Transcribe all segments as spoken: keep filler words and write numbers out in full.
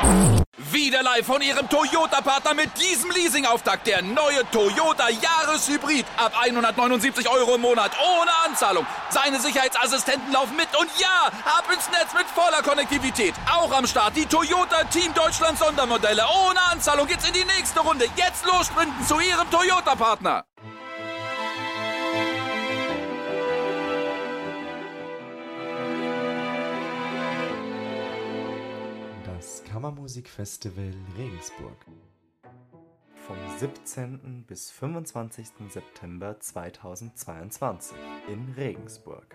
Wieder live von Ihrem Toyota-Partner mit diesem Leasing-Auftakt. Der neue Toyota Jahreshybrid. Ab hundertneunundsiebzig Euro im Monat. Ohne Anzahlung. Seine Sicherheitsassistenten laufen mit. Und ja, ab ins Netz mit voller Konnektivität. Auch am Start die Toyota Team Deutschland Sondermodelle. Ohne Anzahlung geht's in die nächste Runde. Jetzt los sprinten zu Ihrem Toyota-Partner. Das Kammermusikfestival Regensburg vom siebzehnten bis fünfundzwanzigsten September zweitausendzweiundzwanzig in Regensburg.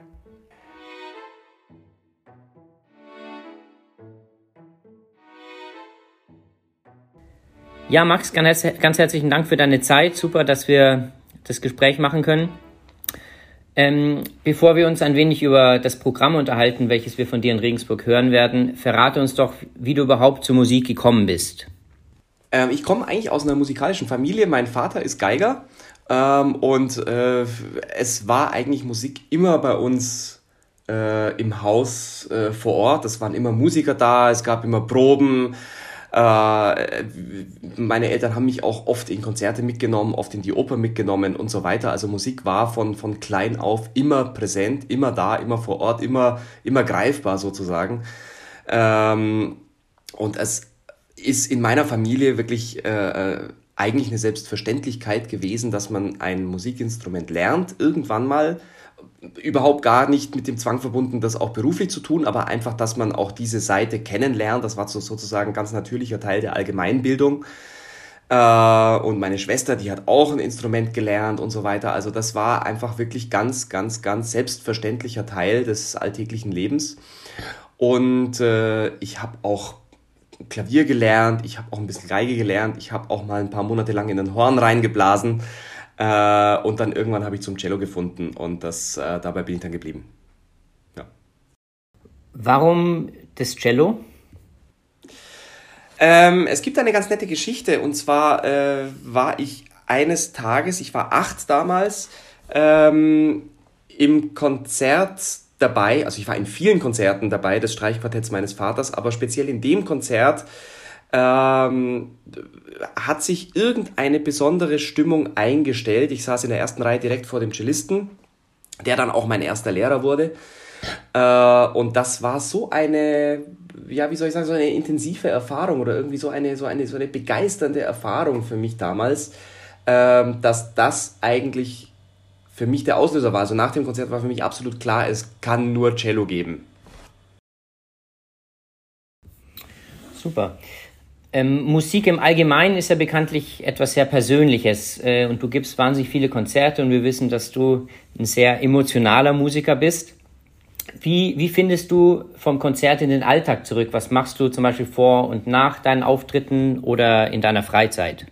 Ja, Max, ganz, ganz herzlichen Dank für deine Zeit. Super, dass wir das Gespräch machen können. Ähm, bevor wir uns ein wenig über das Programm unterhalten, welches wir von dir in Regensburg hören werden, verrate uns doch, wie du überhaupt zur Musik gekommen bist. Ähm, ich komme eigentlich aus einer musikalischen Familie. Mein Vater ist Geiger ähm, und äh, es war eigentlich Musik immer bei uns äh, im Haus äh, vor Ort. Es waren immer Musiker da, es gab immer Proben. Äh, meine Eltern haben mich auch oft in Konzerte mitgenommen, oft in die Oper mitgenommen und so weiter. Also Musik war von, von klein auf immer präsent, immer da, immer vor Ort, immer, immer greifbar sozusagen. Ähm, und es ist in meiner Familie wirklich äh, eigentlich eine Selbstverständlichkeit gewesen, dass man ein Musikinstrument lernt, irgendwann mal. Überhaupt gar nicht mit dem Zwang verbunden, das auch beruflich zu tun, aber einfach, dass man auch diese Seite kennenlernt. Das war so sozusagen ein ganz natürlicher Teil der Allgemeinbildung. Äh, und meine Schwester, die hat auch ein Instrument gelernt und so weiter. Also das war einfach wirklich ganz, ganz, ganz selbstverständlicher Teil des alltäglichen Lebens. Und äh, ich habe auch Klavier gelernt, ich habe auch ein bisschen Geige gelernt, ich habe auch mal ein paar Monate lang in ein Horn reingeblasen. Äh, und dann irgendwann habe ich zum Cello gefunden und das, äh, dabei bin ich dann geblieben. Ja. Warum das Cello? Ähm, es gibt eine ganz nette Geschichte und zwar äh, war ich eines Tages, ich war acht damals, ähm, im Konzert dabei, also ich war in vielen Konzerten dabei des Streichquartetts meines Vaters, aber speziell in dem Konzert ähm, hat sich irgendeine besondere Stimmung eingestellt. Ich saß in der ersten Reihe direkt vor dem Cellisten, der dann auch mein erster Lehrer wurde. Äh, und das war so eine, ja, wie soll ich sagen, so eine intensive Erfahrung oder irgendwie so eine, so eine, so eine begeisternde Erfahrung für mich damals, äh, dass das eigentlich für mich der Auslöser war. Also nach dem Konzert war für mich absolut klar, es kann nur Cello geben. Super. Ähm, Musik im Allgemeinen ist ja bekanntlich etwas sehr Persönliches äh, und du gibst wahnsinnig viele Konzerte und wir wissen, dass du ein sehr emotionaler Musiker bist. Wie, wie findest du vom Konzert in den Alltag zurück? Was machst du zum Beispiel vor und nach deinen Auftritten oder in deiner Freizeit?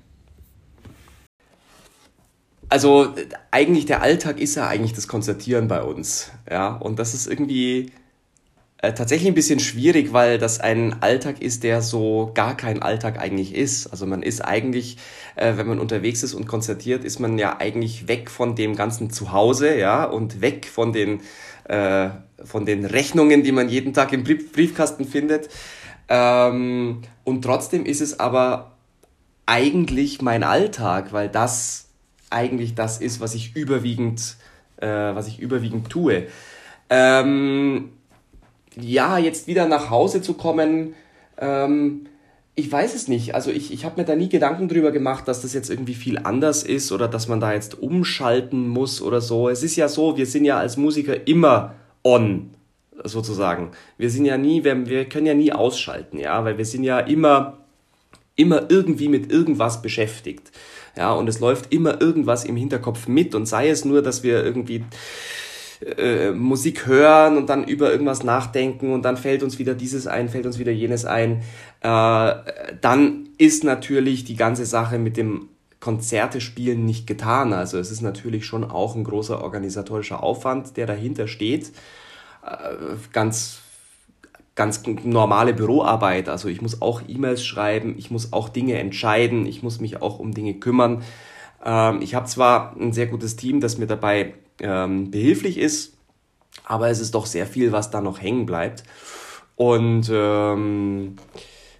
Also eigentlich der Alltag ist ja eigentlich das Konzertieren bei uns, ja, und das ist irgendwie Äh, tatsächlich ein bisschen schwierig, weil das ein Alltag ist, der so gar kein Alltag eigentlich ist. Also man ist eigentlich, äh, wenn man unterwegs ist und konzertiert, ist man ja eigentlich weg von dem ganzen Zuhause, ja, und weg von den, äh, von den Rechnungen, die man jeden Tag im Brief- Briefkasten findet. Ähm, und trotzdem ist es aber eigentlich mein Alltag, weil das eigentlich das ist, was ich überwiegend, äh, was ich überwiegend tue. Ähm, Ja, jetzt wieder nach Hause zu kommen, ähm, ich weiß es nicht. Also ich, ich habe mir da nie Gedanken drüber gemacht, dass das jetzt irgendwie viel anders ist oder dass man da jetzt umschalten muss oder so. Es ist ja so, wir sind ja als Musiker immer on, sozusagen. Wir sind ja nie, wir, wir können ja nie ausschalten, ja, weil wir sind ja immer, immer irgendwie mit irgendwas beschäftigt. Ja, und es läuft immer irgendwas im Hinterkopf mit und sei es nur, dass wir irgendwie Äh, Musik hören und dann über irgendwas nachdenken und dann fällt uns wieder dieses ein, fällt uns wieder jenes ein, äh, dann ist natürlich die ganze Sache mit dem Konzerte spielen nicht getan. Also es ist natürlich schon auch ein großer organisatorischer Aufwand, der dahinter steht. Äh, ganz, ganz normale Büroarbeit. Also ich muss auch E-Mails schreiben, ich muss auch Dinge entscheiden, ich muss mich auch um Dinge kümmern. Ähm, ich habe zwar ein sehr gutes Team, das mir dabei ähm, behilflich ist, aber es ist doch sehr viel, was da noch hängen bleibt. Und ähm,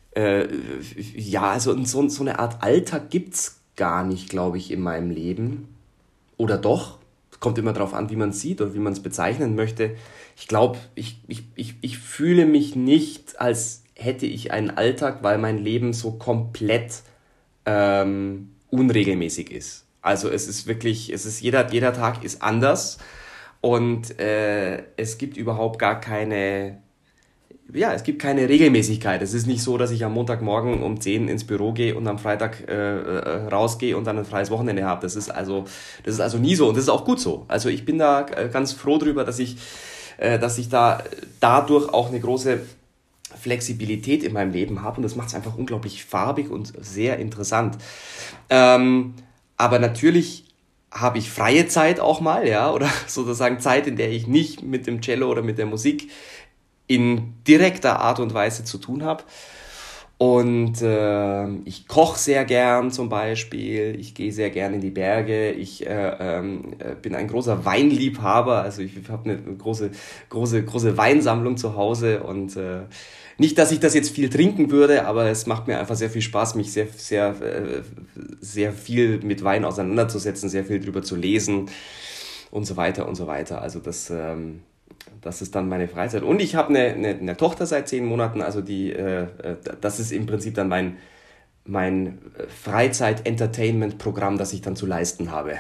äh, ja, also so, so eine Art Alltag gibt's gar nicht, glaube ich, in meinem Leben. Oder doch? Kommt immer darauf an, wie man es sieht oder wie man es bezeichnen möchte. Ich glaube, ich, ich, ich, ich fühle mich nicht, als hätte ich einen Alltag, weil mein Leben so komplett ähm, unregelmäßig ist. Also es ist wirklich, es ist jeder, jeder Tag ist anders und äh, es gibt überhaupt gar keine, ja, es gibt keine Regelmäßigkeit. Es ist nicht so, dass ich am Montagmorgen um zehn ins Büro gehe und am Freitag äh, äh, rausgehe und dann ein freies Wochenende habe. Das ist also, das ist also nie so und das ist auch gut so. Also ich bin da äh, ganz froh drüber, dass ich, äh, dass ich da dadurch auch eine große Flexibilität in meinem Leben habe und das macht es einfach unglaublich farbig und sehr interessant. Ähm, aber natürlich habe ich freie Zeit auch mal, ja, oder sozusagen Zeit, in der ich nicht mit dem Cello oder mit der Musik in direkter Art und Weise zu tun habe. Und äh, ich koche sehr gern zum Beispiel, ich gehe sehr gern in die Berge, ich äh, ähm, bin ein großer Weinliebhaber, also ich habe eine große, große, große Weinsammlung zu Hause und äh, nicht, dass ich das jetzt viel trinken würde, aber es macht mir einfach sehr viel Spaß, mich sehr, sehr, äh, sehr viel mit Wein auseinanderzusetzen, sehr viel drüber zu lesen und so weiter und so weiter. Also das... Ähm, Das ist dann meine Freizeit. Und ich habe eine, eine, eine Tochter seit zehn Monaten, also die, äh, das ist im Prinzip dann mein, mein Freizeit-Entertainment-Programm, das ich dann zu leisten habe.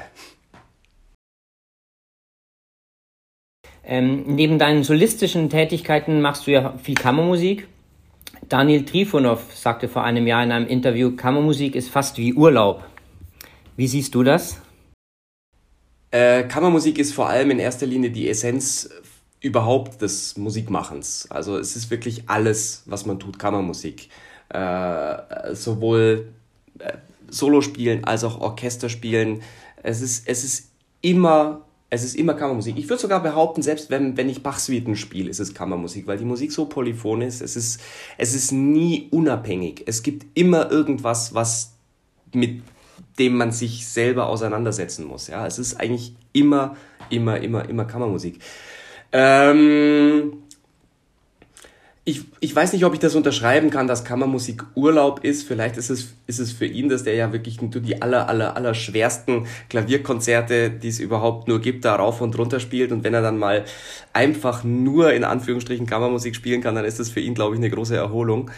Ähm, neben deinen solistischen Tätigkeiten machst du ja viel Kammermusik. Daniel Trifonov sagte vor einem Jahr in einem Interview, Kammermusik ist fast wie Urlaub. Wie siehst du das? Äh, Kammermusik ist vor allem in erster Linie die Essenz überhaupt des Musikmachens. Also es ist wirklich alles, was man tut, Kammermusik. Äh, sowohl äh, Solospielen als auch Orchesterspielen. Es ist, es ist immer, es ist immer Kammermusik. Ich würde sogar behaupten, selbst wenn, wenn ich Bach-Suiten spiele, ist es Kammermusik, weil die Musik so polyphon ist. Es ist, es ist nie unabhängig. Es gibt immer irgendwas, was mit dem man sich selber auseinandersetzen muss. Ja, es ist eigentlich immer, immer, immer, immer Kammermusik. Ähm, ich, ich weiß nicht, ob ich das unterschreiben kann, dass Kammermusik Urlaub ist. Vielleicht ist es, ist es für ihn, dass der ja wirklich die aller, aller, aller schwersten Klavierkonzerte, die es überhaupt nur gibt, da rauf und runter spielt. Und wenn er dann mal einfach nur in Anführungsstrichen Kammermusik spielen kann, dann ist das für ihn, glaube ich, eine große Erholung.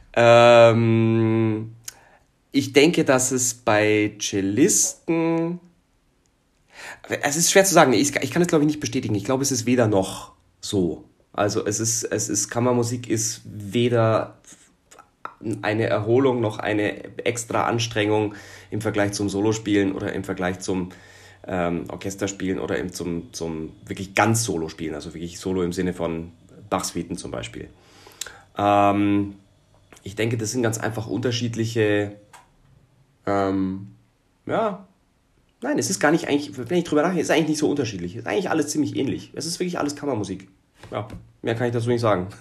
Ähm, ich denke, dass es bei Cellisten... Es ist schwer zu sagen, ich, ich kann es glaube ich nicht bestätigen. Ich glaube, es ist weder noch so. Also es ist, es ist, Kammermusik ist weder eine Erholung noch eine extra Anstrengung im Vergleich zum Solospielen oder im Vergleich zum ähm, Orchesterspielen oder im, zum, zum wirklich ganz Solospielen, also wirklich Solo im Sinne von Bach-Suiten zum Beispiel. Ähm, ich denke, das sind ganz einfach unterschiedliche, ähm, ja, nein, es ist gar nicht eigentlich, wenn ich drüber nachdenke, ist eigentlich nicht so unterschiedlich. Es ist eigentlich alles ziemlich ähnlich. Es ist wirklich alles Kammermusik. Ja, mehr kann ich dazu nicht sagen.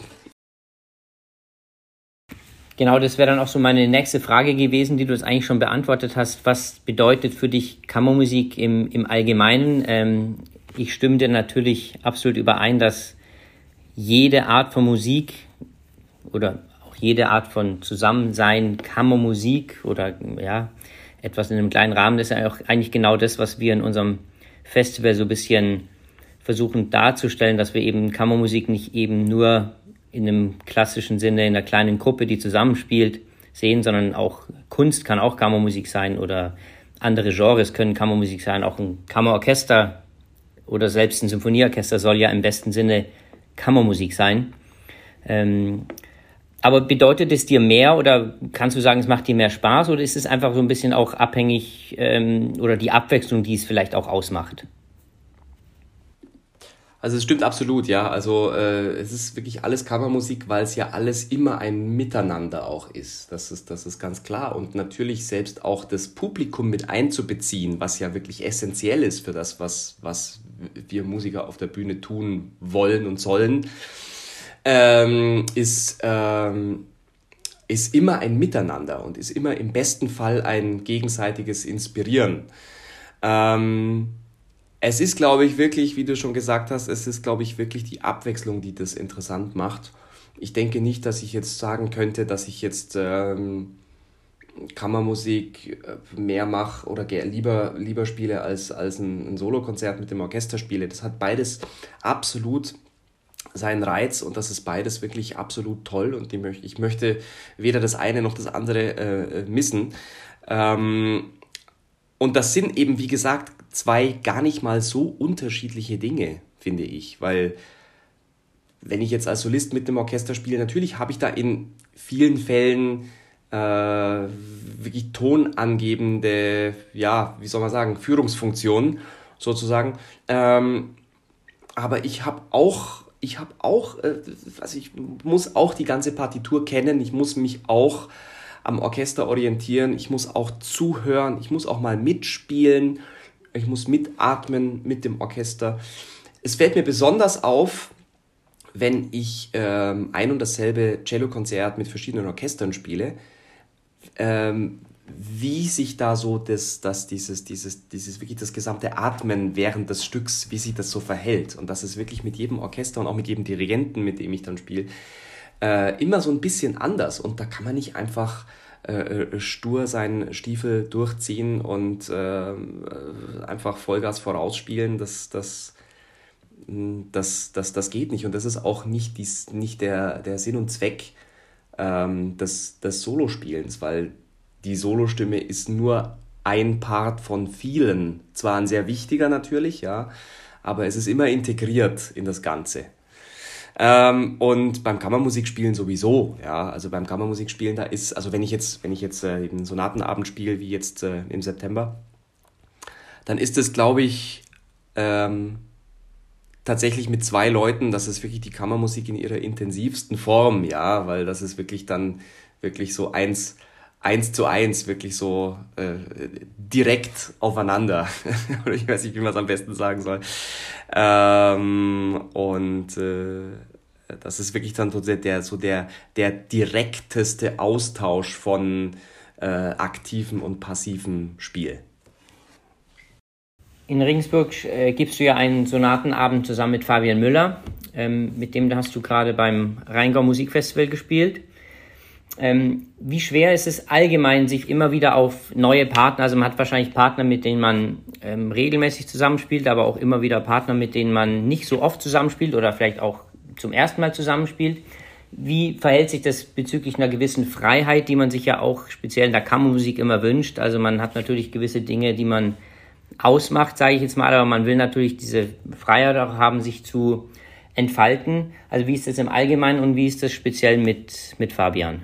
Genau, das wäre dann auch so meine nächste Frage gewesen, die du jetzt eigentlich schon beantwortet hast. Was bedeutet für dich Kammermusik im, im Allgemeinen? Ähm, ich stimme dir natürlich absolut überein, dass jede Art von Musik oder auch jede Art von Zusammensein, Kammermusik oder ja, etwas in einem kleinen Rahmen, das ist ja auch eigentlich genau das, was wir in unserem Festival so ein bisschen versuchen darzustellen, dass wir eben Kammermusik nicht eben nur in einem klassischen Sinne in einer kleinen Gruppe, die zusammenspielt, sehen, sondern auch Kunst kann auch Kammermusik sein oder andere Genres können Kammermusik sein. Auch ein Kammerorchester oder selbst ein Symphonieorchester soll ja im besten Sinne Kammermusik sein. Ähm, aber bedeutet es dir mehr oder kannst du sagen, es macht dir mehr Spaß oder ist es einfach so ein bisschen auch abhängig ähm, oder die Abwechslung, die es vielleicht auch ausmacht? Also es stimmt absolut, ja. Also äh, es ist wirklich alles Kammermusik, weil es ja alles immer ein Miteinander auch ist. Das ist, das ist ganz klar. Und natürlich selbst auch das Publikum mit einzubeziehen, was ja wirklich essentiell ist für das, was, was wir Musiker auf der Bühne tun wollen und sollen, ähm, ist, ähm, ist immer ein Miteinander und ist immer im besten Fall ein gegenseitiges Inspirieren. Ähm, Es ist, glaube ich, wirklich, wie du schon gesagt hast, es ist, glaube ich, wirklich die Abwechslung, die das interessant macht. ich denke nicht, dass ich jetzt sagen könnte, dass ich jetzt ähm, Kammermusik mehr mache oder lieber, lieber spiele als, als ein, ein Solokonzert mit dem Orchester spiele. Das hat beides absolut seinen Reiz und das ist beides wirklich absolut toll und die, ich möchte weder das eine noch das andere äh, missen. Ähm, und das sind eben, wie gesagt, zwei gar nicht mal so unterschiedliche Dinge, finde ich, weil wenn ich jetzt als Solist mit dem Orchester spiele, natürlich habe ich da in vielen Fällen äh, wirklich tonangebende, ja, wie soll man sagen, Führungsfunktionen sozusagen. Ähm, aber ich habe auch, ich habe auch, äh, also ich muss auch die ganze Partitur kennen, ich muss mich auch am Orchester orientieren, ich muss auch zuhören, ich muss auch mal mitspielen, ich muss mitatmen mit dem Orchester. Es fällt mir besonders auf, wenn ich ähm, ein und dasselbe Cellokonzert mit verschiedenen Orchestern spiele, ähm, wie sich da so das, das, dieses, dieses, dieses wirklich das gesamte Atmen während des Stücks, wie sich das so verhält. Und das ist wirklich mit jedem Orchester und auch mit jedem Dirigenten, mit dem ich dann spiele, äh, immer so ein bisschen anders. Und da kann man nicht einfach äh, stur seinen Stiefel durchziehen und äh, einfach Vollgas vorausspielen. Das, das Das, das, das geht nicht und das ist auch nicht, dies, nicht der, der Sinn und Zweck ähm, des, des Solospielens, weil die Solostimme ist nur ein Part von vielen. Zwar ein sehr wichtiger natürlich, ja, aber es ist immer integriert in das Ganze. Ähm, und beim Kammermusikspielen sowieso, ja, also beim Kammermusikspielen, da ist, also wenn ich jetzt, wenn ich jetzt äh, einen Sonatenabend spiele, wie jetzt äh, im September, dann ist es, glaube ich, ähm, tatsächlich mit zwei Leuten, das ist wirklich die Kammermusik in ihrer intensivsten Form, ja, weil das ist wirklich dann wirklich so eins, eins zu eins, wirklich so äh, direkt aufeinander. Oder ich weiß nicht, wie man es am besten sagen soll. Ähm, und äh, das ist wirklich dann so der, so der, der direkteste Austausch von äh, aktivem und passivem Spiel. In Regensburg äh, gibst du ja einen Sonatenabend zusammen mit Fabian Müller, ähm, mit dem hast du gerade beim Rheingau Musikfestival gespielt. Ähm, wie schwer ist es allgemein, sich immer wieder auf neue Partner, also man hat wahrscheinlich Partner, mit denen man ähm, regelmäßig zusammenspielt, aber auch immer wieder Partner, mit denen man nicht so oft zusammenspielt oder vielleicht auch zum ersten Mal zusammenspielt. Wie verhält sich das bezüglich einer gewissen Freiheit, die man sich ja auch speziell in der Kammermusik immer wünscht? Also man hat natürlich gewisse Dinge, die man ausmacht, sage ich jetzt mal, aber man will natürlich diese Freiheit auch haben, sich zu entfalten. Also wie ist das im Allgemeinen und wie ist das speziell mit, mit Fabian?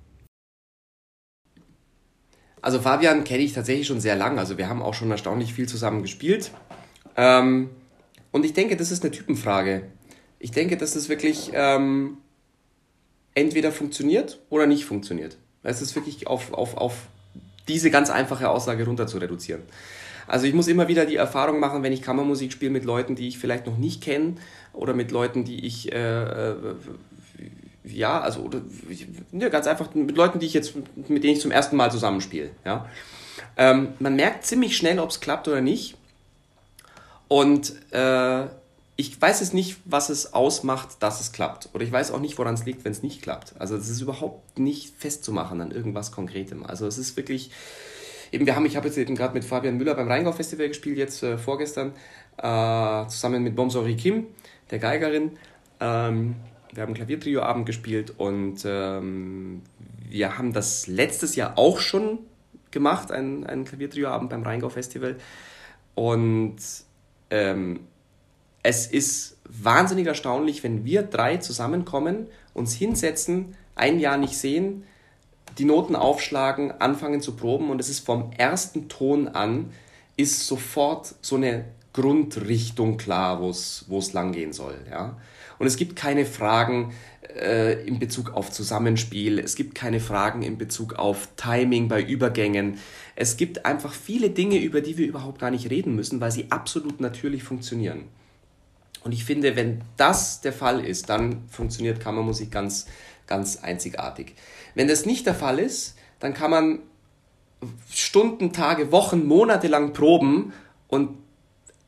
Also Fabian kenne ich tatsächlich schon sehr lang, also wir haben auch schon erstaunlich viel zusammen gespielt. Ähm, und ich denke, das ist eine Typenfrage. Ich denke, dass das wirklich ähm, entweder funktioniert oder nicht funktioniert. Es ist wirklich auf, auf, auf diese ganz einfache Aussage runter zu reduzieren. Also ich muss immer wieder die Erfahrung machen, wenn ich Kammermusik spiele mit Leuten, die ich vielleicht noch nicht kenne oder mit Leuten, die ich, äh, äh, ja, also oder, ja, ganz einfach mit Leuten, die ich jetzt, mit denen ich zum ersten Mal zusammenspiele. Ja? Ähm, man merkt ziemlich schnell, ob es klappt oder nicht. Und äh, ich weiß es nicht, was es ausmacht, dass es klappt. Oder ich weiß auch nicht, woran es liegt, wenn es nicht klappt. Also es ist überhaupt nicht festzumachen an irgendwas Konkretem. Also es ist wirklich... Eben, wir haben, ich habe jetzt eben gerade mit Fabian Müller beim Rheingau Festival gespielt, jetzt äh, vorgestern, äh, zusammen mit Bomsori Kim, der Geigerin. Ähm, wir haben einen Klaviertrio-Abend gespielt und ähm, wir haben das letztes Jahr auch schon gemacht, einen, einen Klaviertrio-Abend beim Rheingau Festival. Und ähm, es ist wahnsinnig erstaunlich, wenn wir drei zusammenkommen, uns hinsetzen, ein Jahr nicht sehen, die Noten aufschlagen, anfangen zu proben und es ist vom ersten Ton an, ist sofort so eine Grundrichtung klar, wo es wo es lang gehen soll. Ja? Und es gibt keine Fragen äh, in Bezug auf Zusammenspiel, es gibt keine Fragen in Bezug auf Timing bei Übergängen. Es gibt einfach viele Dinge, über die wir überhaupt gar nicht reden müssen, weil sie absolut natürlich funktionieren. Und ich finde, wenn das der Fall ist, dann funktioniert Kammermusik ganz, ganz einzigartig. Wenn das nicht der Fall ist, dann kann man Stunden, Tage, Wochen, Monate lang proben und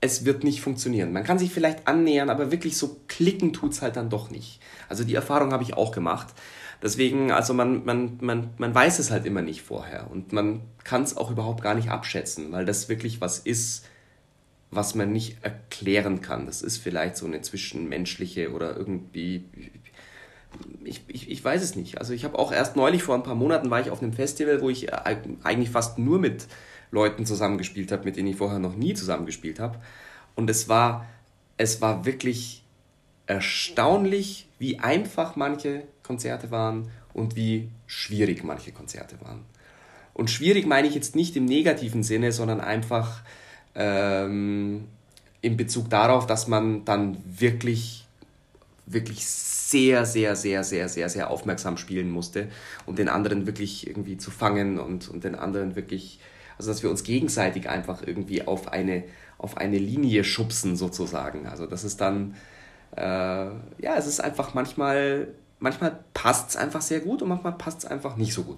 es wird nicht funktionieren. Man kann sich vielleicht annähern, aber wirklich so klicken tut's halt dann doch nicht. Also die Erfahrung habe ich auch gemacht. Deswegen, also man, man, man, man weiß es halt immer nicht vorher und man kann es auch überhaupt gar nicht abschätzen, weil das wirklich was ist, was man nicht erklären kann. Das ist vielleicht so eine zwischenmenschliche oder irgendwie, ich, ich, ich weiß es nicht. Also ich habe auch erst neulich, vor ein paar Monaten, war ich auf einem Festival, wo ich eigentlich fast nur mit Leuten zusammengespielt habe, mit denen ich vorher noch nie zusammengespielt habe. Und es war, es war wirklich erstaunlich, wie einfach manche Konzerte waren und wie schwierig manche Konzerte waren. Und schwierig meine ich jetzt nicht im negativen Sinne, sondern einfach ähm, in Bezug darauf, dass man dann wirklich, wirklich sehr, sehr, sehr, sehr, sehr, sehr aufmerksam spielen musste, um den anderen wirklich irgendwie zu fangen und, und den anderen wirklich, also dass wir uns gegenseitig einfach irgendwie auf eine, auf eine Linie schubsen sozusagen. Also das ist dann, äh, ja, es ist einfach manchmal, manchmal passt es einfach sehr gut und manchmal passt es einfach nicht so gut.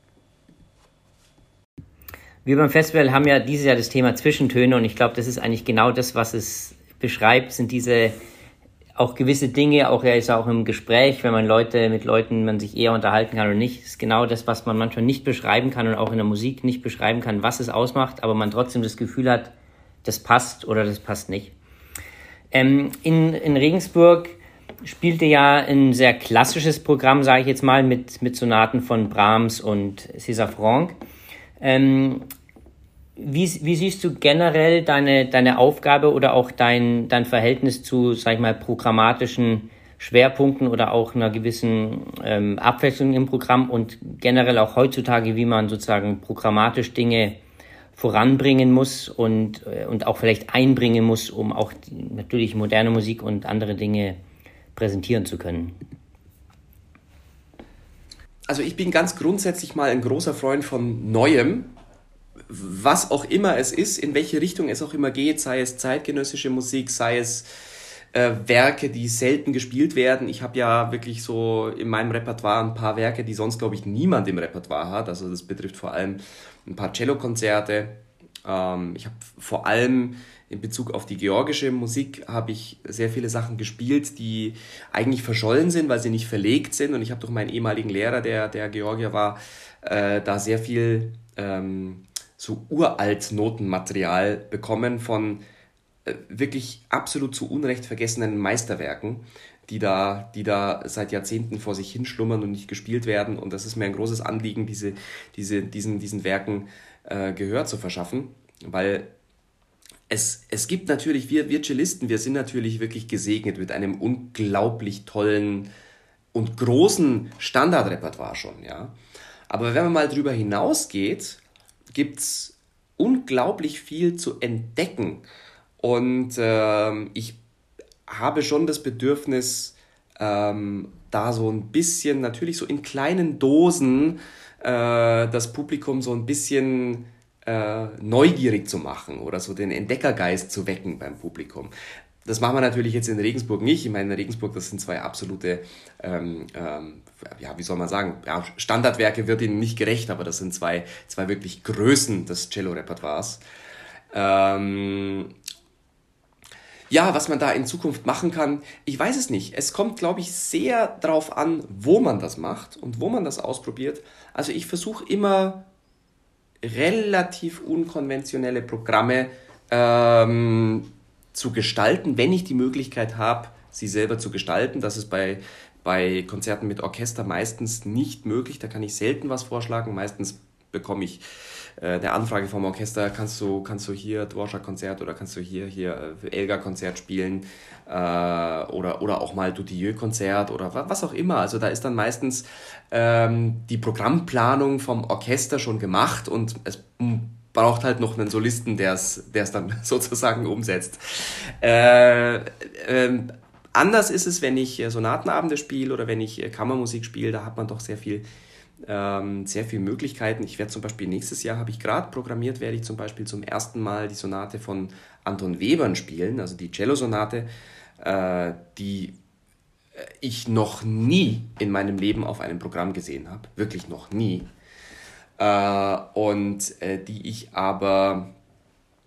Wir beim Festival haben ja dieses Jahr das Thema Zwischentöne und ich glaube, das ist eigentlich genau das, was es beschreibt, sind diese auch gewisse Dinge, auch ja ist auch im Gespräch, wenn man Leute mit Leuten man sich eher unterhalten kann oder nicht, ist genau das, was man manchmal nicht beschreiben kann und auch in der Musik nicht beschreiben kann, was es ausmacht, aber man trotzdem das Gefühl hat, das passt oder das passt nicht. Ähm, in, in Regensburg spielte ja ein sehr klassisches Programm, sage ich jetzt mal, mit, mit Sonaten von Brahms und César Franck. Ähm, wie, wie siehst du generell deine, deine Aufgabe oder auch dein, dein Verhältnis zu, sag ich mal, programmatischen Schwerpunkten oder auch einer gewissen ähm, Abwechslung im Programm und generell auch heutzutage, wie man sozusagen programmatisch Dinge voranbringen muss und, äh, und auch vielleicht einbringen muss, um auch die, natürlich moderne Musik und andere Dinge präsentieren zu können? Also ich bin ganz grundsätzlich mal ein großer Freund von Neuem, was auch immer es ist, in welche Richtung es auch immer geht, sei es zeitgenössische Musik, sei es äh, Werke, die selten gespielt werden. Ich habe ja wirklich so in meinem Repertoire ein paar Werke, die sonst, glaube ich, niemand im Repertoire hat. Also das betrifft vor allem ein paar Cellokonzerte. Ähm, ich habe vor allem in Bezug auf die georgische Musik habe ich sehr viele Sachen gespielt, die eigentlich verschollen sind, weil sie nicht verlegt sind. Und ich habe durch meinen ehemaligen Lehrer, der, der Georgier war, äh, da sehr viel ähm, so uralt Notenmaterial bekommen von äh, wirklich absolut zu Unrecht vergessenen Meisterwerken, die da, die da seit Jahrzehnten vor sich hinschlummern und nicht gespielt werden. Und das ist mir ein großes Anliegen, diese, diese, diesen, diesen Werken äh, Gehör zu verschaffen, weil Es, es gibt natürlich, wir, wir Cellisten, wir sind natürlich wirklich gesegnet mit einem unglaublich tollen und großen Standardrepertoire schon, ja. Aber wenn man mal drüber hinausgeht, gibt's unglaublich viel zu entdecken. Und ähm, ich habe schon das Bedürfnis, ähm, da so ein bisschen, natürlich so in kleinen Dosen, äh, das Publikum so ein bisschen Äh, neugierig zu machen oder so den Entdeckergeist zu wecken beim Publikum. Das machen wir natürlich jetzt in Regensburg nicht. Ich meine, in Regensburg, das sind zwei absolute, ähm, ähm, ja, wie soll man sagen, ja, Standardwerke wird ihnen nicht gerecht, aber das sind zwei, zwei wirklich Größen des Cello-Repertoires. Ähm, ja, was man da in Zukunft machen kann, ich weiß es nicht. Es kommt, glaube ich, sehr drauf an, wo man das macht und wo man das ausprobiert. Also ich versuche immer relativ unkonventionelle Programme ähm, zu gestalten, wenn ich die Möglichkeit habe, sie selber zu gestalten. Das ist bei, bei Konzerten mit Orchester meistens nicht möglich. Da kann ich selten was vorschlagen. Meistens bekomme ich äh, eine Anfrage vom Orchester, kannst du, kannst du hier Dvorak-Konzert oder kannst du hier, hier äh, Elgar-Konzert spielen äh, oder, oder auch mal Dutilleux-Konzert oder was auch immer. Also da ist dann meistens ähm, die Programmplanung vom Orchester schon gemacht und es braucht halt noch einen Solisten, der es dann sozusagen umsetzt. Äh, äh, anders ist es, wenn ich Sonatenabende spiele oder wenn ich Kammermusik spiele, da hat man doch sehr viel Ähm, sehr viele Möglichkeiten. Ich werde zum Beispiel nächstes Jahr, habe ich gerade programmiert, werde ich zum Beispiel zum ersten Mal die Sonate von Anton Webern spielen, also die Cello-Sonate, äh, die ich noch nie in meinem Leben auf einem Programm gesehen habe, wirklich noch nie, äh, und äh, die ich aber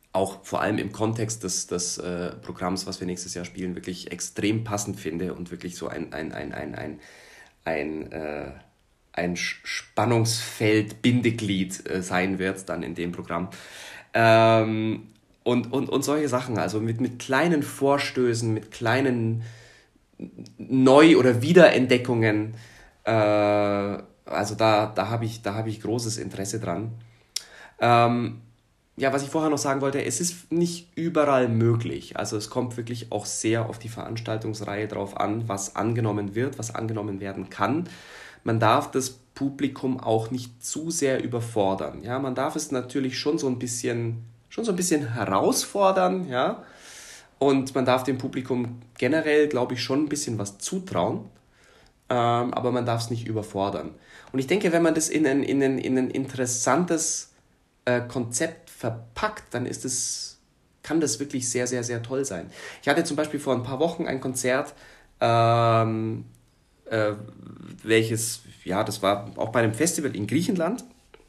auch vor allem im Kontext des, des äh, Programms, was wir nächstes Jahr spielen, wirklich extrem passend finde und wirklich so ein, ein, ein, ein, ein, ein, äh, ein Spannungsfeld, Bindeglied äh, sein wird dann in dem Programm. Ähm, und, und, und solche Sachen, also mit, mit kleinen Vorstößen, mit kleinen Neu- oder Wiederentdeckungen, äh, also da, da habe ich, da hab ich großes Interesse dran. Ähm, ja, was ich vorher noch sagen wollte, es ist nicht überall möglich. Also es kommt wirklich auch sehr auf die Veranstaltungsreihe drauf an, was angenommen wird, was angenommen werden kann. Man darf das Publikum auch nicht zu sehr überfordern. Ja, man darf es natürlich schon so ein bisschen, schon so ein bisschen herausfordern, ja. Und man darf dem Publikum generell, glaube ich, schon ein bisschen was zutrauen, ähm, aber man darf es nicht überfordern. Und ich denke, wenn man das in ein, in ein, in ein interessantes äh, Konzept verpackt, dann ist es, kann das wirklich sehr, sehr, sehr toll sein. Ich hatte zum Beispiel vor ein paar Wochen ein Konzert, ähm, äh, welches, ja, das war auch bei einem Festival in Griechenland,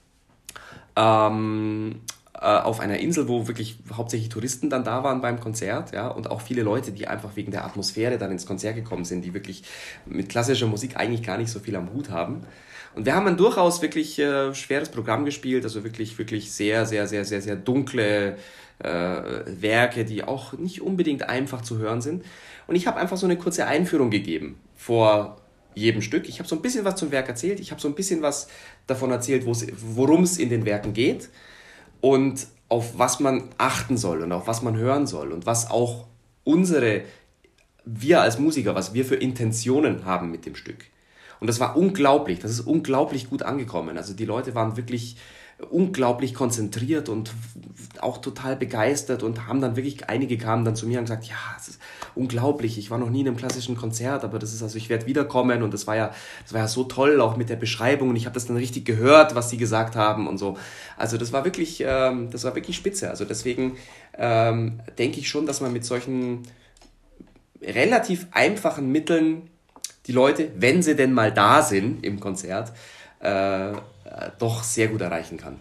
ähm, auf einer Insel, wo wirklich hauptsächlich Touristen dann da waren beim Konzert, ja, und auch viele Leute, die einfach wegen der Atmosphäre dann ins Konzert gekommen sind, die wirklich mit klassischer Musik eigentlich gar nicht so viel am Hut haben. Und wir haben ein durchaus wirklich äh, schweres Programm gespielt, also wirklich, wirklich sehr, sehr, sehr, sehr, sehr dunkle äh, Werke, die auch nicht unbedingt einfach zu hören sind. Und ich habe einfach so eine kurze Einführung gegeben vor jedem Stück. Ich habe so ein bisschen was zum Werk erzählt, ich habe so ein bisschen was davon erzählt, worum es in den Werken geht. Und auf was man achten soll und auf was man hören soll und was auch unsere, wir als Musiker, was wir für Intentionen haben mit dem Stück. Und das war unglaublich, das ist unglaublich gut angekommen. Also die Leute waren wirklich unglaublich konzentriert und auch total begeistert und haben dann wirklich, einige kamen dann zu mir und gesagt, ja, es ist unglaublich, ich war noch nie in einem klassischen Konzert, aber das ist, also ich werde wiederkommen und das war ja, das war ja so toll, auch mit der Beschreibung und ich habe das dann richtig gehört, was sie gesagt haben und so. Also das war wirklich, ähm, das war wirklich spitze. Also deswegen ähm, denke ich schon, dass man mit solchen relativ einfachen Mitteln die Leute, wenn sie denn mal da sind im Konzert, äh, doch sehr gut erreichen kann.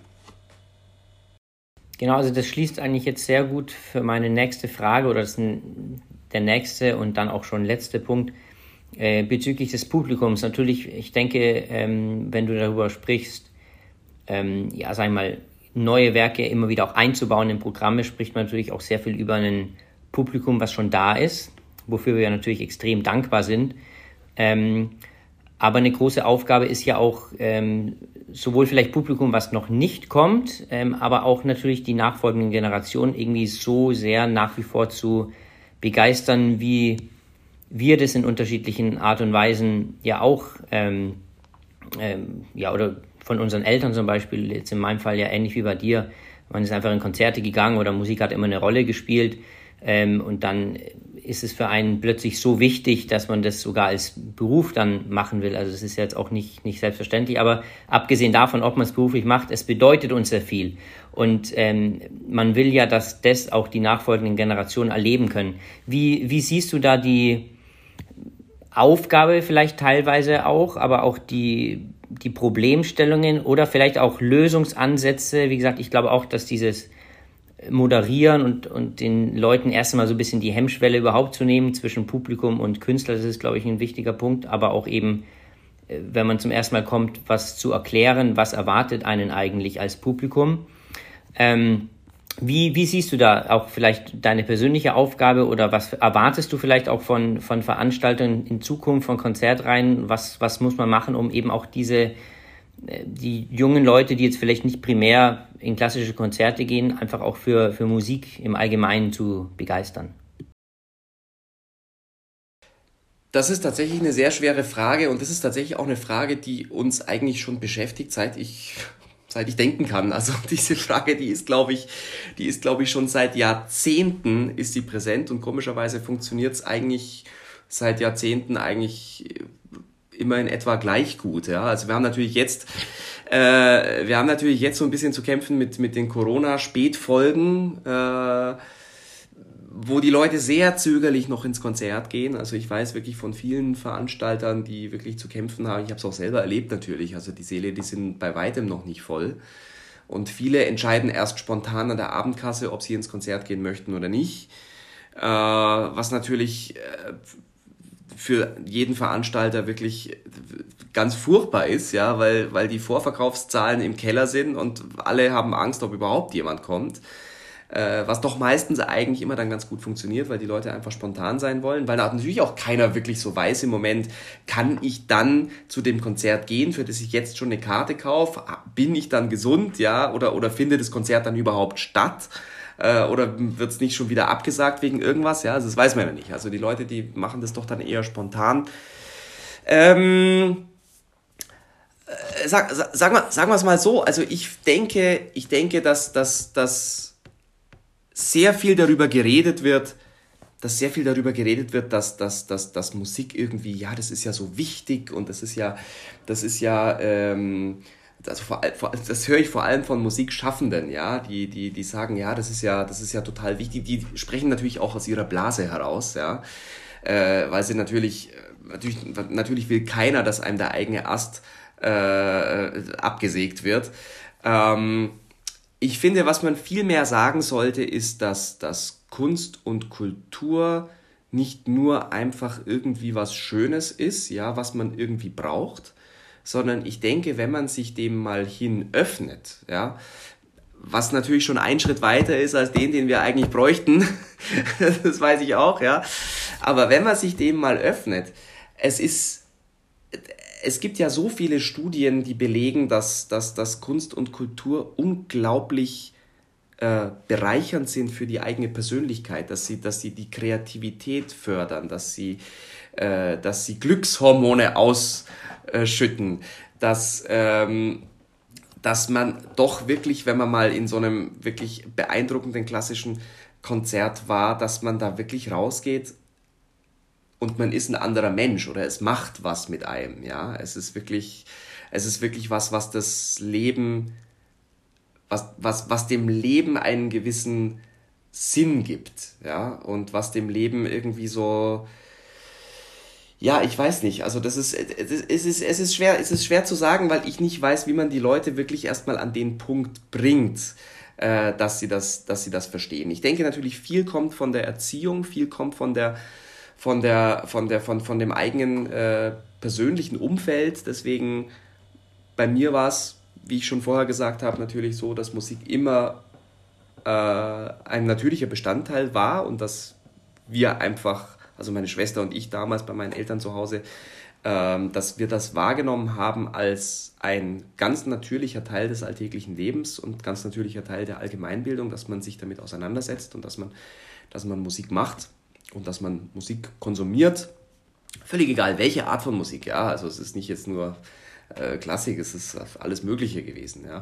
Genau, also das schließt eigentlich jetzt sehr gut für meine nächste Frage oder das ist ein, der nächste und dann auch schon letzte Punkt äh, bezüglich des Publikums. Natürlich, ich denke, ähm, wenn du darüber sprichst, ähm, ja, sag ich mal, neue Werke immer wieder auch einzubauen in Programme, spricht man natürlich auch sehr viel über ein Publikum, was schon da ist, wofür wir natürlich extrem dankbar sind. Ähm, aber eine große Aufgabe ist ja auch ähm, sowohl vielleicht Publikum, was noch nicht kommt, ähm, aber auch natürlich die nachfolgenden Generationen irgendwie so sehr nach wie vor zu begeistern, wie wir das in unterschiedlichen Art und Weisen ja auch, ähm, ähm, ja, oder von unseren Eltern zum Beispiel, jetzt in meinem Fall ja ähnlich wie bei dir, man ist einfach in Konzerte gegangen oder Musik hat immer eine Rolle gespielt ähm, und dann ist es für einen plötzlich so wichtig, dass man das sogar als Beruf dann machen will. Also das ist jetzt auch nicht, nicht selbstverständlich, aber abgesehen davon, ob man es beruflich macht, es bedeutet uns sehr viel. Und ähm, man will ja, dass das auch die nachfolgenden Generationen erleben können. Wie, wie siehst du da die Aufgabe vielleicht teilweise auch, aber auch die, die Problemstellungen oder vielleicht auch Lösungsansätze? Wie gesagt, ich glaube auch, dass dieses Moderieren und, und den Leuten erst einmal so ein bisschen die Hemmschwelle überhaupt zu nehmen zwischen Publikum und Künstler, das ist, glaube ich, ein wichtiger Punkt, aber auch eben, wenn man zum ersten Mal kommt, was zu erklären, was erwartet einen eigentlich als Publikum. Ähm, wie, wie siehst du da auch vielleicht deine persönliche Aufgabe oder was erwartest du vielleicht auch von, von Veranstaltungen in Zukunft, von Konzertreihen, was, was muss man machen, um eben auch diese die jungen Leute, die jetzt vielleicht nicht primär in klassische Konzerte gehen, einfach auch für, für Musik im Allgemeinen zu begeistern? Das ist tatsächlich eine sehr schwere Frage und das ist tatsächlich auch eine Frage, die uns eigentlich schon beschäftigt, seit ich, seit ich denken kann. Also diese Frage, die ist, glaube ich, die ist, glaube ich, schon seit Jahrzehnten ist sie präsent und komischerweise funktioniert es eigentlich seit Jahrzehnten eigentlich immer in etwa gleich gut, ja. Also wir haben natürlich jetzt, äh, wir haben natürlich jetzt so ein bisschen zu kämpfen mit mit den Corona-Spätfolgen, äh, wo die Leute sehr zögerlich noch ins Konzert gehen. Also ich weiß wirklich von vielen Veranstaltern, die wirklich zu kämpfen haben. Ich habe es auch selber erlebt natürlich. Also die Säle, die sind bei weitem noch nicht voll. Und viele entscheiden erst spontan an der Abendkasse, ob sie ins Konzert gehen möchten oder nicht. Äh, was natürlich äh, für jeden Veranstalter wirklich ganz furchtbar ist, ja, weil, weil die Vorverkaufszahlen im Keller sind und alle haben Angst, ob überhaupt jemand kommt. Äh, was doch meistens eigentlich immer dann ganz gut funktioniert, weil die Leute einfach spontan sein wollen, weil natürlich auch keiner wirklich so weiß im Moment, kann ich dann zu dem Konzert gehen, für das ich jetzt schon eine Karte kaufe, bin ich dann gesund, ja, oder, oder findet das Konzert dann überhaupt statt, äh, oder wird es nicht schon wieder abgesagt wegen irgendwas, ja, also das weiß man ja nicht, also die Leute, die machen das doch dann eher spontan. Ähm... Sag, sag, sag mal, sagen wir es mal so, also ich denke, ich denke, dass, dass, dass sehr viel darüber geredet wird, dass sehr viel darüber geredet wird, dass, dass, dass, dass Musik irgendwie, ja, das ist ja so wichtig und das ist ja, das ist ja, ähm, also vor, vor, das höre ich vor allem von Musikschaffenden, ja, die, die, die sagen, ja, das ist ja, das ist ja total wichtig, die sprechen natürlich auch aus ihrer Blase heraus, ja, äh, weil sie natürlich, natürlich, natürlich will keiner, dass einem der eigene Ast Äh, abgesägt wird. Ähm, ich finde, was man viel mehr sagen sollte, ist, dass, dass Kunst und Kultur nicht nur einfach irgendwie was Schönes ist, ja, was man irgendwie braucht, sondern ich denke, wenn man sich dem mal hin öffnet, ja, was natürlich schon ein Schritt weiter ist als den, den wir eigentlich bräuchten, das weiß ich auch, ja, aber wenn man sich dem mal öffnet, es ist Es gibt ja so viele Studien, die belegen, dass, dass, dass Kunst und Kultur unglaublich äh, bereichernd sind für die eigene Persönlichkeit, dass sie, dass sie die Kreativität fördern, dass sie, äh, dass sie Glückshormone ausschütten, dass, ähm, dass man doch wirklich, wenn man mal in so einem wirklich beeindruckenden klassischen Konzert war, dass man da wirklich rausgeht und man ist ein anderer Mensch oder es macht was mit einem, ja. Es ist wirklich, es ist wirklich was, was das Leben, was, was, was dem Leben einen gewissen Sinn gibt, ja. Und was dem Leben irgendwie so, ja, ich weiß nicht, also das ist, es ist, es ist schwer, es ist schwer zu sagen, weil ich nicht weiß, wie man die Leute wirklich erstmal an den Punkt bringt, äh, dass sie das, dass sie das verstehen. Ich denke natürlich, viel kommt von der Erziehung, viel kommt von der von der von der von von dem eigenen äh, persönlichen Umfeld. Deswegen bei mir war es, wie ich schon vorher gesagt habe, natürlich so, dass Musik immer äh, ein natürlicher Bestandteil war und dass wir einfach, also meine Schwester und ich damals bei meinen Eltern zu Hause, ähm, dass wir das wahrgenommen haben als ein ganz natürlicher Teil des alltäglichen Lebens und ganz natürlicher Teil der Allgemeinbildung, dass man sich damit auseinandersetzt und dass man dass man Musik macht. Und dass man Musik konsumiert, völlig egal, welche Art von Musik, ja, also es ist nicht jetzt nur äh, Klassik, es ist alles Mögliche gewesen, ja.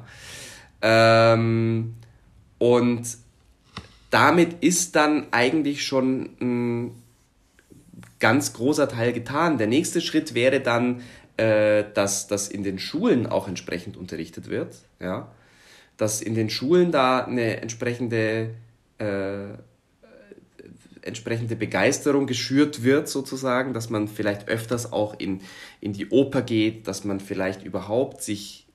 Ähm, und damit ist dann eigentlich schon ein ganz großer Teil getan. Der nächste Schritt wäre dann, äh, dass das in den Schulen auch entsprechend unterrichtet wird, ja, dass in den Schulen da eine entsprechende äh, entsprechende Begeisterung geschürt wird sozusagen, dass man vielleicht öfters auch in, in die Oper geht, dass man vielleicht überhaupt sich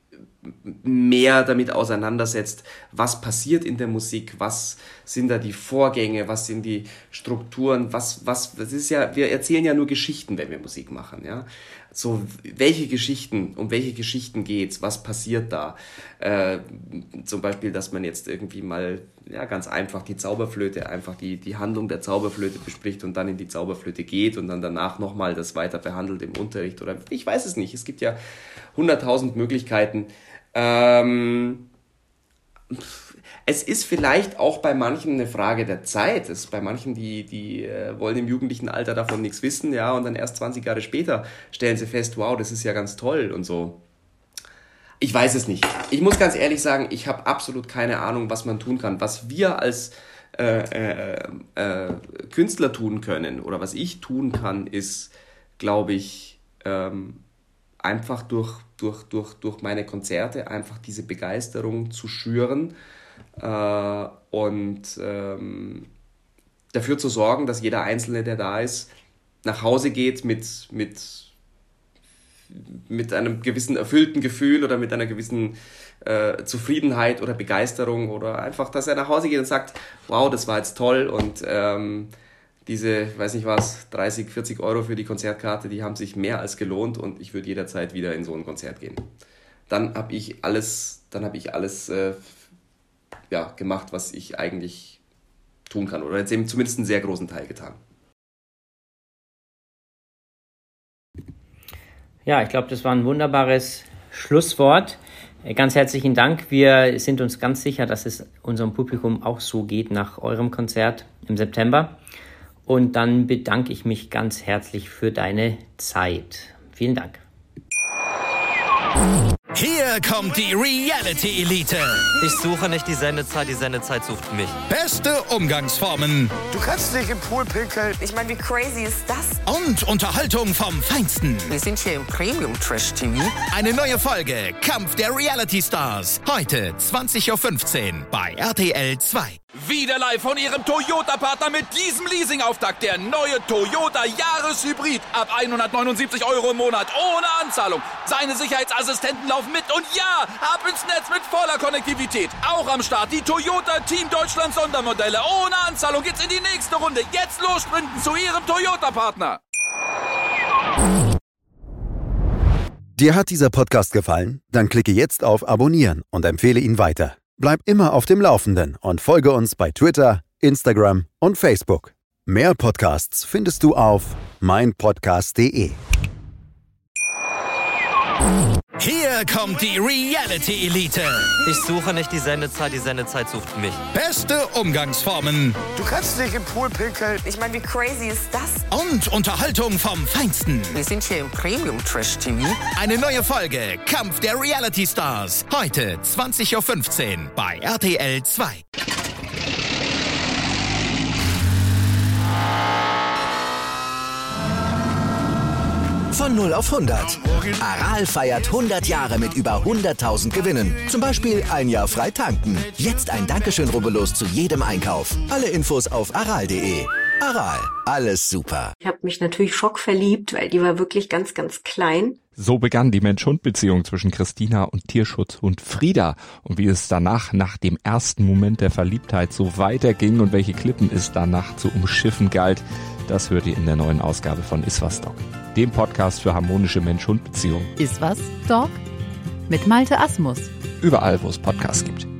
mehr damit auseinandersetzt, was passiert in der Musik, was sind da die Vorgänge, was sind die Strukturen, was, was, das ist ja, wir erzählen ja nur Geschichten, wenn wir Musik machen, ja. So, welche Geschichten, um welche Geschichten geht's, was passiert da? Äh, zum Beispiel, dass man jetzt irgendwie mal, ja, ganz einfach die Zauberflöte, einfach die, die Handlung der Zauberflöte bespricht und dann in die Zauberflöte geht und dann danach nochmal das weiter behandelt im Unterricht oder ich weiß es nicht. Es gibt ja hunderttausend Möglichkeiten. Ähm, es ist vielleicht auch bei manchen eine Frage der Zeit. Es ist bei manchen, die, die äh, wollen im jugendlichen Alter davon nichts wissen, ja, und dann erst zwanzig Jahre später stellen sie fest, wow, das ist ja ganz toll und so. Ich weiß es nicht. Ich muss ganz ehrlich sagen, ich habe absolut keine Ahnung, was man tun kann. Was wir als äh, äh, äh, Künstler tun können oder was ich tun kann, ist, glaube ich, ähm, einfach durch, durch, durch, durch meine Konzerte einfach diese Begeisterung zu schüren äh, und ähm, dafür zu sorgen, dass jeder Einzelne, der da ist, nach Hause geht mit, mit mit einem gewissen erfüllten Gefühl oder mit einer gewissen äh, Zufriedenheit oder Begeisterung oder einfach, dass er nach Hause geht und sagt, wow, das war jetzt toll und ähm, diese, weiß nicht was, dreißig, vierzig Euro für die Konzertkarte, die haben sich mehr als gelohnt und ich würde jederzeit wieder in so ein Konzert gehen. Dann habe ich alles, dann habe ich alles äh, ja, gemacht, was ich eigentlich tun kann oder jetzt eben zumindest einen sehr großen Teil getan. Ja, ich glaube, das war ein wunderbares Schlusswort. Ganz herzlichen Dank. Wir sind uns ganz sicher, dass es unserem Publikum auch so geht nach eurem Konzert im September. Und dann bedanke ich mich ganz herzlich für deine Zeit. Vielen Dank. Hier kommt die Reality-Elite. Ich suche nicht die Sendezeit, die Sendezeit sucht mich. Beste Umgangsformen. Du kannst nicht im Pool pinkeln. Ich meine, wie crazy ist das? Und Unterhaltung vom Feinsten. Wir sind hier im Premium-Trash-T V. Eine neue Folge Kampf der Reality-Stars. Heute zwanzig Uhr fünfzehn bei R T L zwei. Wieder live von Ihrem Toyota-Partner mit diesem Leasing-Auftakt. Der neue Toyota Jahreshybrid. Ab hundertneunundsiebzig Euro im Monat. Ohne Anzahlung. Seine Sicherheitsassistenten laufen mit. Und ja, ab ins Netz mit voller Konnektivität. Auch am Start die Toyota Team Deutschland Sondermodelle. Ohne Anzahlung geht's in die nächste Runde. Jetzt los sprinten zu Ihrem Toyota-Partner. Dir hat dieser Podcast gefallen? Dann klicke jetzt auf Abonnieren und empfehle ihn weiter. Bleib immer auf dem Laufenden und folge uns bei Twitter, Instagram und Facebook. Mehr Podcasts findest du auf meinpodcast punkt de. Hier kommt die Reality-Elite. Ich suche nicht die Sendezeit, die Sendezeit sucht mich. Beste Umgangsformen. Du kannst nicht im Pool pinkeln. Ich meine, wie crazy ist das? Und Unterhaltung vom Feinsten. Wir sind hier im Premium-Trash-T V. Eine neue Folge Kampf der Reality-Stars. Heute zwanzig Uhr fünfzehn bei R T L zwei. Von null auf hundert. Aral feiert hundert Jahre mit über hunderttausend Gewinnen. Zum Beispiel ein Jahr frei tanken. Jetzt ein Dankeschön, rubbellos zu jedem Einkauf. Alle Infos auf aral punkt de. Aral, alles super. Ich habe mich natürlich schockverliebt, weil die war wirklich ganz, ganz klein. So begann die Mensch-Hund-Beziehung zwischen Christina und Tierschutzhund Frieda. Und wie es danach, nach dem ersten Moment der Verliebtheit, so weiterging und welche Klippen es danach zu umschiffen galt, das hört ihr in der neuen Ausgabe von Iswas Dog, dem Podcast für harmonische Mensch-Hund-Beziehungen. Iswas Dog? Mit Malte Asmus. Überall, wo es Podcasts gibt.